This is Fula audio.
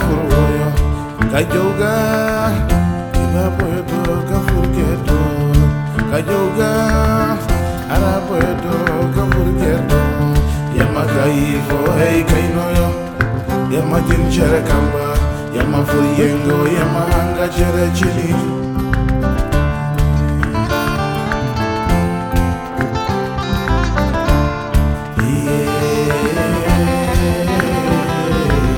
furuyo kajoga iba puedo kafurgeto kajoga ara puedo kafurgeto yama kaifo hey kainoyo yama jinjere kamba yama furiyengo yama hanga jere chili